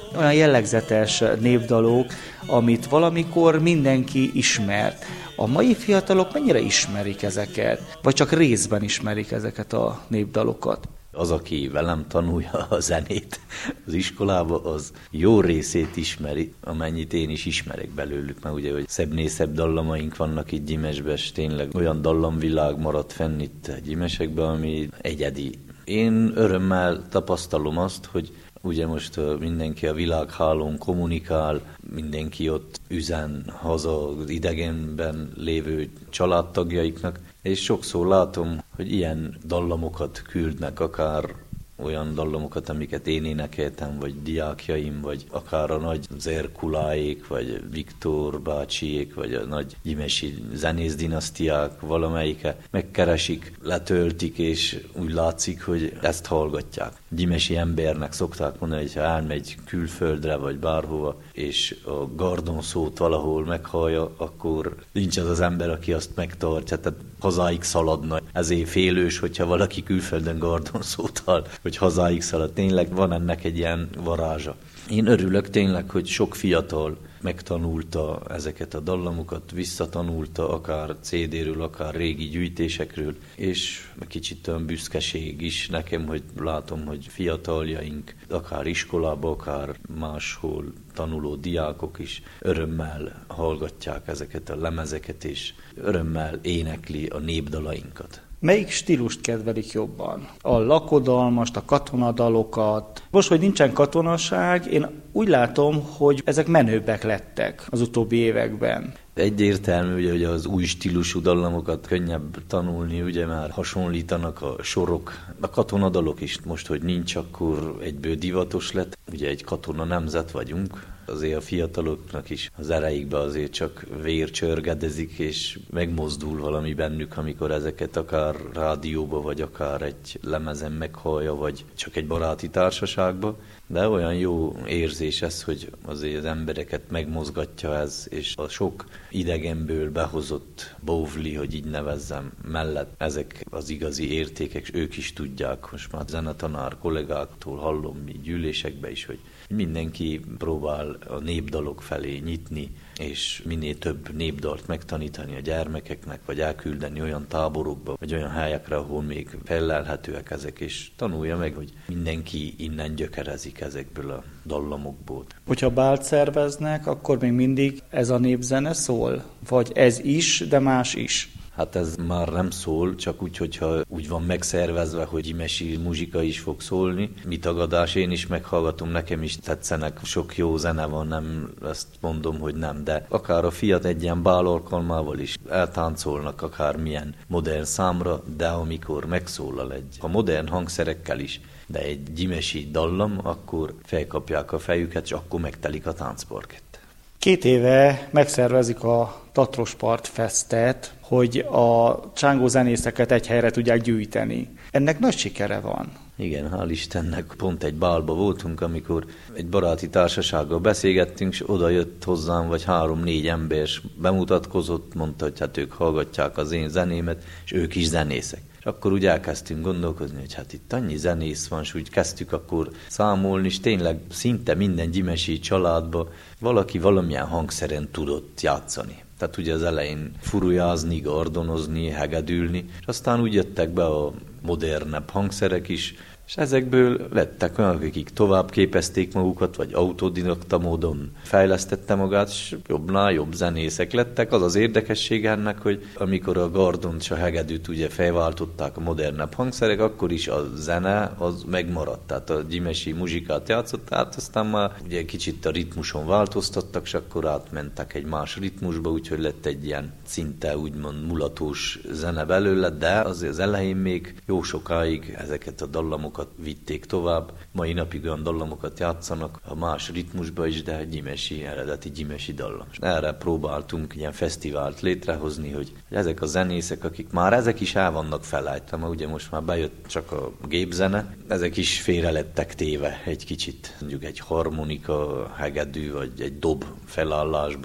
olyan jellegzetes népdalok, amit valamikor mindenki ismert. A mai fiatalok mennyire ismerik ezeket? Vagy csak részben ismerik ezeket a népdalokat?
Az, aki velem tanulja a zenét az iskolába, az jó részét ismeri, amennyit én is ismerek belőlük, mert ugye, hogy szebb dallamaink vannak itt Gyimesben, és tényleg olyan dallamvilág maradt fenn itt Gyimesekben, ami egyedi. Én örömmel tapasztalom azt, hogy ugye most mindenki a világhálón kommunikál, mindenki ott üzen haza az idegenben lévő családtagjaiknak, és sokszor látom, hogy ilyen dallamokat küldnek, akár olyan dallamokat, amiket én énekeltem, vagy diákjaim, vagy akár a nagy Zerkuláék, vagy Viktor bácsiék, vagy a nagy gyimesi zenész-dinasztiák valamelyike megkeresik, letöltik, és úgy látszik, hogy ezt hallgatják. Gyimesi embernek szokták mondani, hogy ha elmegy külföldre, vagy bárhova, és a gardonszót valahol meghallja, akkor nincs az az ember, aki azt megtartja, tehát hazáig szaladna. Ezért félős, hogyha valaki külföldön gardonszót hall, hogy hazáig szalad. Tényleg van ennek egy ilyen varázsa. Én örülök tényleg, hogy sok fiatal megtanulta ezeket a dallamokat, visszatanulta akár CD-ről, akár régi gyűjtésekről, és kicsit olyan büszkeség is nekem, hogy látom, hogy fiataljaink, akár iskolába, akár máshol tanuló diákok is örömmel hallgatják ezeket a lemezeket, és örömmel énekli a népdalainkat.
Melyik stílust kedvelik jobban? A lakodalmast, a katonadalokat? Most, hogy nincsen katonaság, én úgy látom, hogy ezek menőbbek lettek az utóbbi években.
Egyértelmű, ugye, hogy az új stílusú dallamokat könnyebb tanulni, ugye már hasonlítanak a sorok. A katonadalok is most, hogy nincs, akkor egyből divatos lett. Ugye egy katona nemzet vagyunk, azért a fiataloknak is az ereikbe azért csak vér csörgedezik, és megmozdul valami bennük, amikor ezeket akár rádióba, vagy akár egy lemezen meghallja, vagy csak egy baráti társaságba. De olyan jó érzés ez, hogy azért az embereket megmozgatja ez, és a sok idegenből behozott bóvli, hogy így nevezzem, mellett ezek az igazi értékek, és ők is tudják. Most már zenetanár kollégáktól hallom mi gyűlésekbe is, hogy mindenki próbál a népdalok felé nyitni, és minél több népdalt megtanítani a gyermekeknek, vagy elküldeni olyan táborokba, vagy olyan helyekre, ahol még fellelhetőek ezek, és tanulja meg, hogy mindenki innen gyökerezik ezekből a dallamokból.
Hogyha bált szerveznek, akkor még mindig ez a népzene szól? Vagy ez is, de más is?
Hát ez már nem szól, csak úgy, hogyha úgy van megszervezve, hogy gyimesi muzsika is fog szólni. Mi tagadás, én is meghallgatom, nekem is tetszenek, sok jó zene van, nem ezt mondom, hogy nem, de akár a fiat egy ilyen bál alkalmával is eltáncolnak akár milyen modern számra, de amikor megszólal a modern hangszerekkel is, de egy gyimesi dallam, akkor felkapják a fejüket, és akkor megtelik a táncparkett.
2 éve megszervezik a Tatrospart Festet, hogy a csángó zenészeket egy helyre tudják gyűjteni. Ennek nagy sikere van.
Igen, hál' Istennek. Pont egy bálba voltunk, amikor egy baráti társasággal beszélgettünk, és oda jött hozzám, vagy 3-4 ember, és bemutatkozott, mondta, hogy hát ők hallgatják az én zenémet, és ők is zenészek. És akkor úgy elkezdtünk gondolkozni, hogy hát itt annyi zenész van, és úgy kezdtük akkor számolni, és tényleg szinte minden gyimesi családba valaki valamilyen hangszeren tudott játszani. Tehát ugye az elején furujázni, gardonozni, hegedülni, és aztán úgy jöttek be a modernebb hangszerek is, és ezekből lettek olyanok, akik tovább képezték magukat, vagy autodidakta módon fejlesztette magát, és jobbnál jobb zenészek lettek. Az az érdekesség ennek, hogy amikor a gardont és a hegedűt ugye felváltották a modernebb hangszerek, akkor is a zene az megmaradt. Tehát a gyimesi muzsikát játszott, tehát aztán már ugye kicsit a ritmuson változtattak, és akkor átmentek egy más ritmusba, úgyhogy lett egy ilyen szinte úgymond mulatós zene belőle, de azért az elején még jó sokáig ezeket a dallamokat vitték tovább. Mai napig olyan dallamokat játszanak a más ritmusba is, de eredeti gyimesi dallam. Erre próbáltunk ilyen fesztivált létrehozni, hogy ezek a zenészek, akik már ezek is el vannak felejtve, mert ugye most már bejött csak a gépzene, ezek is félre lettek téve egy kicsit, mondjuk egy harmonika, hegedű, vagy egy dob felállásba.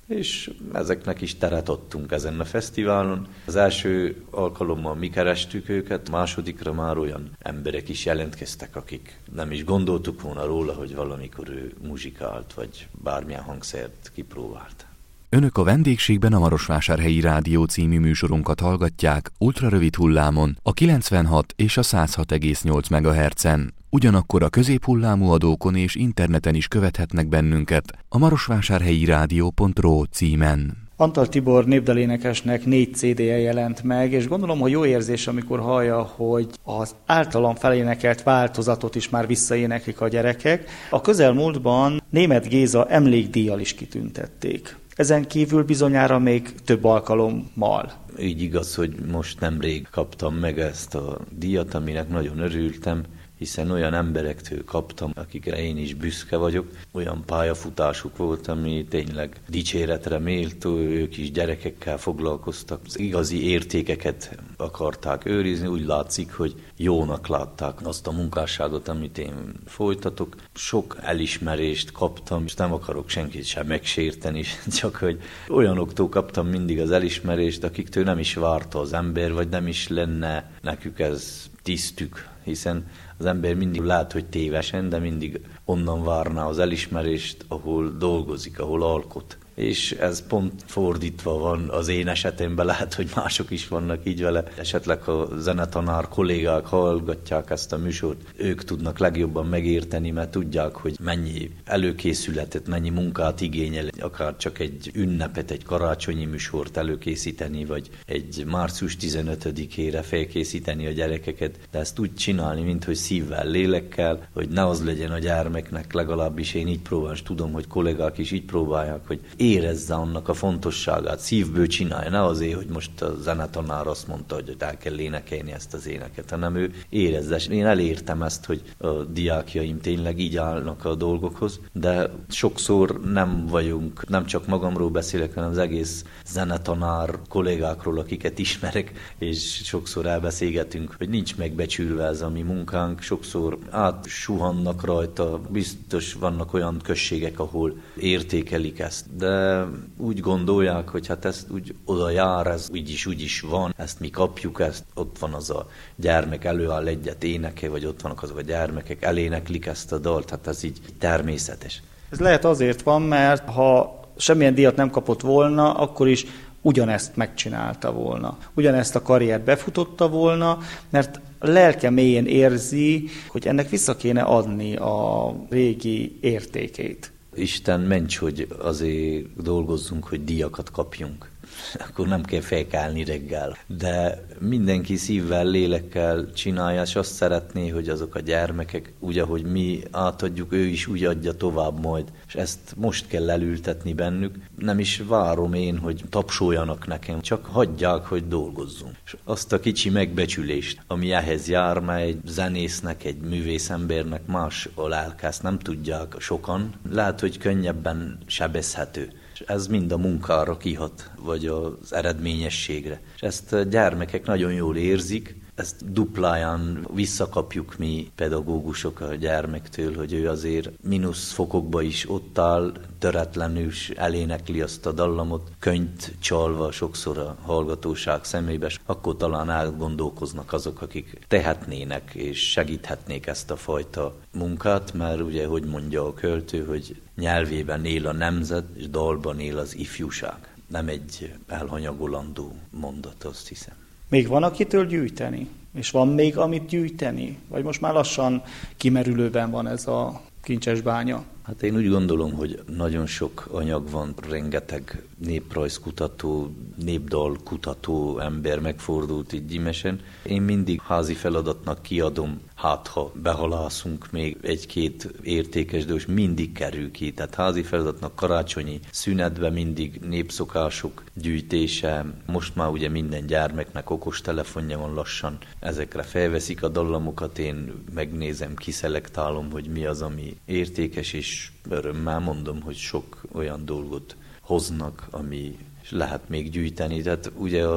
és ezeknek is teret adtunk ezen a fesztiválon. Az első alkalommal mi kerestük őket, másodikra már olyan emberek is jelentkeztek, akik nem is gondoltuk volna róla, hogy valamikor ő muzsikált, vagy bármilyen hangszert kipróbált.
Önök a vendégségben a Marosvásárhelyi Rádió című műsorunkat hallgatják ultrarövid hullámon, a 96 és a 106,8 MHz-en. Ugyanakkor a középhullámú adókon és interneten is követhetnek bennünket a marosvásárhelyirádió.ro címen.
Antal Tibor népdalénekesnek 4 CD-je jelent meg, és gondolom, hogy jó érzés, amikor hallja, hogy az általam felénekelt változatot is már visszaéneklik a gyerekek. A közelmúltban Németh Géza emlékdíjjal is kitüntették. Ezen kívül bizonyára még több alkalommal.
Így igaz, hogy most nemrég kaptam meg ezt a díjat, aminek nagyon örültem, hiszen olyan emberektől kaptam, akikre én is büszke vagyok. Olyan pályafutásuk volt, ami tényleg dicséretre méltó, ők is gyerekekkel foglalkoztak. Az igazi értékeket akarták őrizni, úgy látszik, hogy jónak látták azt a munkásságot, amit én folytatok. Sok elismerést kaptam, és nem akarok senkit sem megsérteni, csak hogy olyanoktól kaptam mindig az elismerést, akiktől nem is várta az ember, vagy nem is lenne nekük ez tisztük, hiszen az ember mindig lát, hogy tévesen, de mindig onnan várná az elismerést, ahol dolgozik, ahol alkot. És ez pont fordítva van az én esetemben, lehet, hogy mások is vannak így vele. Esetleg a zenetanár kollégák hallgatják ezt a műsort, ők tudnak legjobban megérteni, mert tudják, hogy mennyi előkészületet, mennyi munkát igényel, akár csak egy ünnepet, egy karácsonyi műsort előkészíteni, vagy egy március 15-ére felkészíteni a gyerekeket, de ezt úgy csinálni, minthogy szívvel, lélekkel, hogy ne az legyen a gyermeknek, legalábbis én így próbálom, és tudom, hogy kollégák is így próbálják, hogy érezze annak a fontosságát, szívből csinálja, ne azért, hogy most a zenetanár azt mondta, hogy el kell énekelni ezt az éneket, hanem ő érezze. Én elértem ezt, hogy a diákjaim tényleg így állnak a dolgokhoz, de sokszor nem vagyunk, nem csak magamról beszélek, hanem az egész zenetanár kollégákról, akiket ismerek, és sokszor elbeszélgetünk, hogy nincs megbecsülve ez a mi munkánk, sokszor átsuhannak rajta, biztos vannak olyan községek, ahol értékelik ezt, de úgy gondolják, hogy hát ezt úgy oda jár, ez úgy is van, ezt mi kapjuk, ezt ott van az a gyermek előáll egyet énekel, vagy ott vannak azok a gyermekek, eléneklik ezt a dalt, hát ez így természetes.
Ez lehet azért van, mert ha semmilyen díjat nem kapott volna, akkor is ugyanezt megcsinálta volna. Ugyanezt a karriert befutotta volna, mert lelke mélyén érzi, hogy ennek vissza kéne adni a régi értékét.
Isten ments, hogy azért dolgozzunk, hogy díjakat kapjunk. Akkor nem kell felkelni reggel. De mindenki szívvel, lélekkel csinálja, és azt szeretné, hogy azok a gyermekek, úgy, ahogy mi átadjuk, ő is úgy adja tovább majd. És ezt most kell elültetni bennük. Nem is várom én, hogy tapsoljanak nekem, csak hagyják, hogy dolgozzunk. És azt a kicsi megbecsülést, ami ehhez jár, mert egy zenésznek, egy művészembernek más a lelke, ezt nem tudják sokan. Lehet, hogy könnyebben sebezhető. És ez mind a munkára kihat, vagy az eredményességre. És ezt a gyermekek nagyon jól érzik, ezt dupláján visszakapjuk mi pedagógusok a gyermektől, hogy ő azért mínusz fokokba is ott áll, töretlenül elénekli azt a dallamot, könyvt csalva sokszor a hallgatóság szemébe, és akkor talán átgondolkoznak azok, akik tehetnének és segíthetnék ezt a fajta munkát, mert ugye, hogy mondja a költő, hogy nyelvében él a nemzet, és dalban él az ifjúság. Nem egy elhanyagolandó mondat, azt hiszem.
Még van akitől gyűjteni? És van még amit gyűjteni? Vagy most már lassan kimerülőben van ez a kincses bánya?
Hát én úgy gondolom, hogy nagyon sok anyag van, rengeteg néprajzkutató, népdalkutató ember megfordult itt Gyimesen. Én mindig házi feladatnak kiadom, hát ha behalászunk még egy-két értékes dős, mindig kerül ki. Tehát házi feladatnak karácsonyi szünetben mindig népszokások gyűjtése. Most már ugye minden gyermeknek okos telefonja van lassan. Ezekre felveszik a dallamokat, én megnézem, kiszelektálom, hogy mi az, ami értékes, és örömmel mondom, hogy sok olyan dolgot hoznak, ami lehet még gyűjteni. Tehát ugye a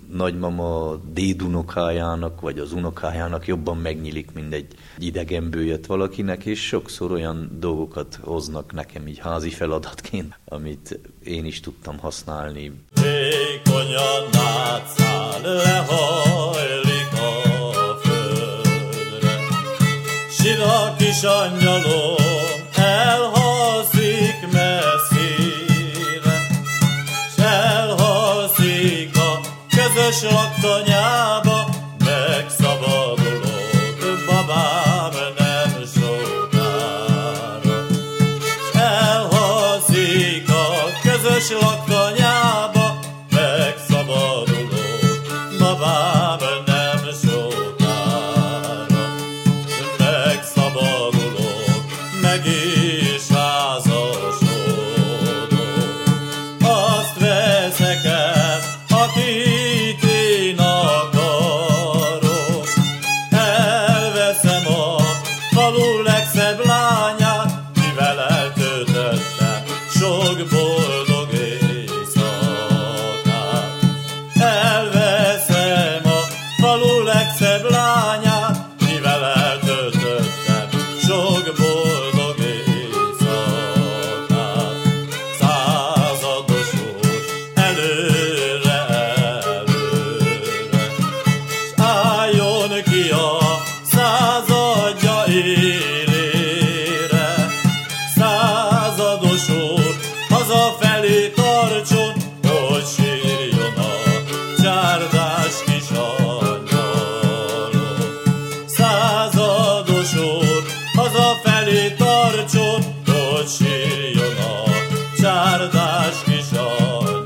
nagymama dédunokájának, vagy az unokájának jobban megnyílik, mint egy idegenből jött valakinek, és sokszor olyan dolgokat hoznak nekem így házi feladatként, amit én is tudtam használni.
Vékonyan átszáll, lehajlik a földre, sira kis angyalom elhalszik messzire, s elhalszik a közös laktanyába, megszabadulok, babám, nem sokára. S elhalszik a közös laktanyába, megszabadulok, babám, nem sokára. Megszabadulok, meg is házasodok. Azt veszek el, akit én akarok. Elveszem a falu legszebb lányát, mivel eltöltöttem sok boldog éjszakát. Elveszem a falu legszebb lányát, mivel eltöltöttem sok boldog éjszakát. Százados úr, előre, előre, s álljon ki a századja élére. Százados úr, hazafelé tartson, hogy sírjon a csárdás kis angyalom. Százados úr, hazafelé tartson, hogy sírjon a csárdás kis angyalom.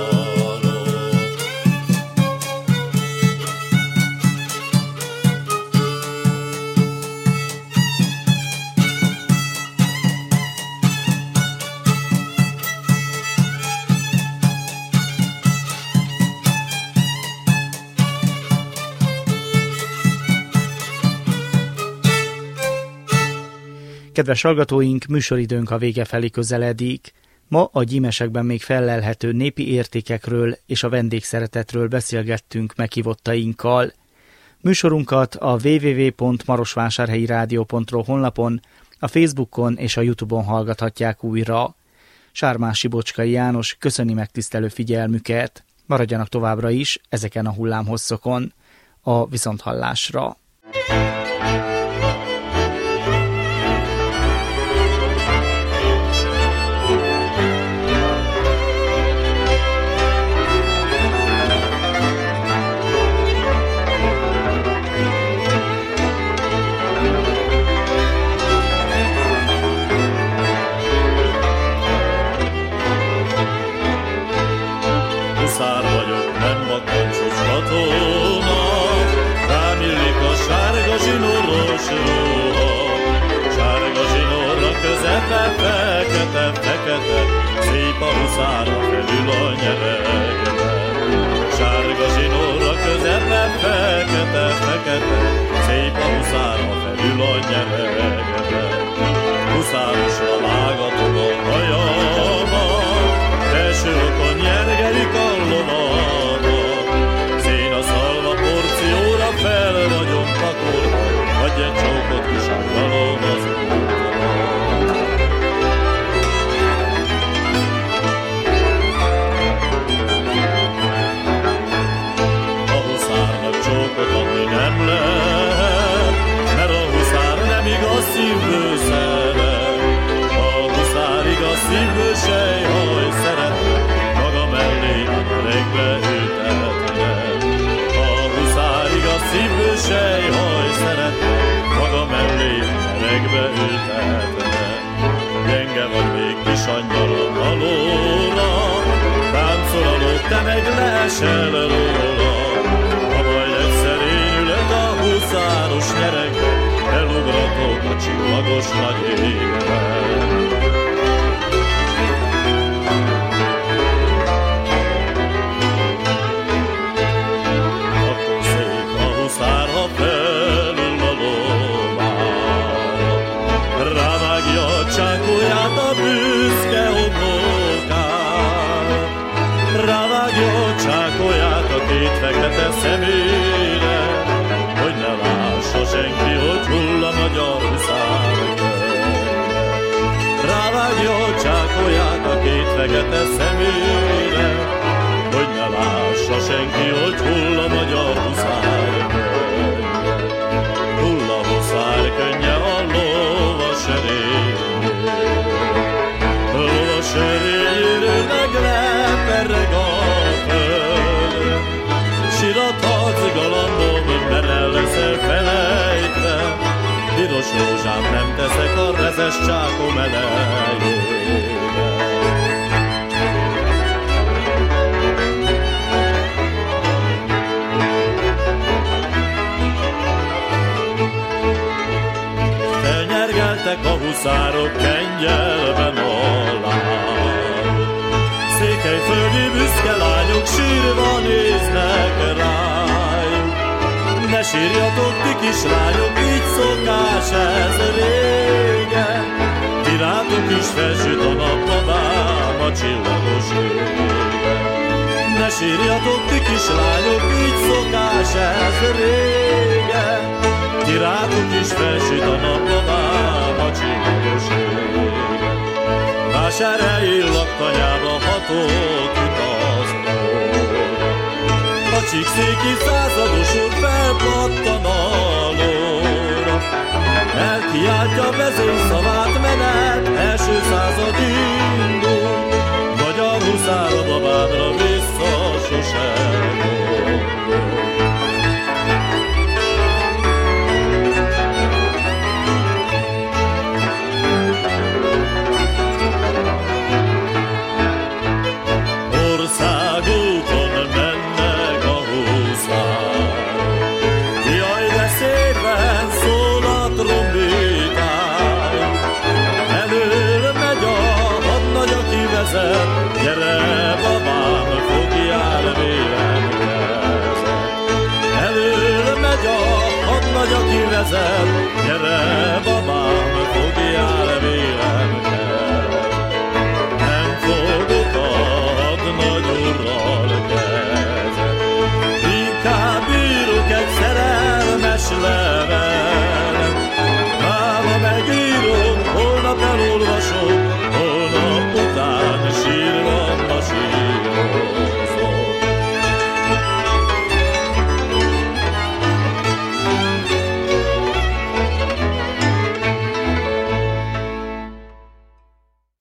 Kedves hallgatóink, műsoridőnk a vége felé közeledik. Ma a gyímesekben még fellelhető népi értékekről és a vendégszeretetről beszélgettünk meghívottainkkal. Műsorunkat a www.marosvásárhelyi-rádió.ro honlapon, a Facebookon és a YouTube-on hallgathatják újra. Sármási Bocskai János köszöni megtisztelő figyelmüket. Maradjanak továbbra is ezeken a hullámhosszokon. A viszonthallásra.
Huszár vagyok, nem makancsos katona, rám illik a sárga zsinóros ruha. Sárga zsinórra közepe fekete, szép a huszára felül a nyeregben. Sárga zsinórra közepe fekete, szép a huszára felül a nyeregben. Huszárosra vágatom a hajamat, felsőrokon nyergelik a lovamat. Szén a szalva porcióra fel vagyok pakolva, adj egy csókot, kis angyalom az útban. A huszárnak csókot adni nem lehet, mert a huszár nem igaz szívből szeret. A huszár igaz szívből sejhaj szeret, maga mellé a nyeregbe ültetne. A huszár igaz szívből sejhaj szeret, maga mellé a nyeregbe ültetne. Gyenge vagy még kis angyalom alóla, táncolok, te meg leesel róla. Ha majd egyszer én ülök a huszáros nyeregbe, elugratok a csillagos nagy égbe. Akkor szép a huszár, ha felül a lovára, rávágja a csákóját a büszke homlokára. Rávágja a csákóját a két fekete szemére, hogy ne lássa senki, hogy hull a magyar huszár könyve. Rávágja a csákolyát a két fekete szemére, hogy ne lássa senki, hogy hull a magyar huszár könyve. Hull a huszár könnye a lovas erényéről, lovas erényéről megleperreg a földre. Sirathatsz galandom, mert el leszel felejtve, piros rózsát nem teszek a rezes csákom elejére. Felnyergeltek a huszárok kengyelben alár, székelyföldi büszke lányok sírva néznek rájuk. Ne sírjatok, ti kislányok, így szokás ez régen, ti rátok is felsüt a nap, babám a csillagos égen. Ne sírjatok, ti kislányok, így szokás ez régen, ti rátok is felsüt a nap, babám a csillagos égen. Vásárhelyi laktanyába hatott üt az óra, a csíkszéki százados úr felpattan a lóra. Elkiáltja vezényszavát, menet, első század indul, magyar huszár a babádra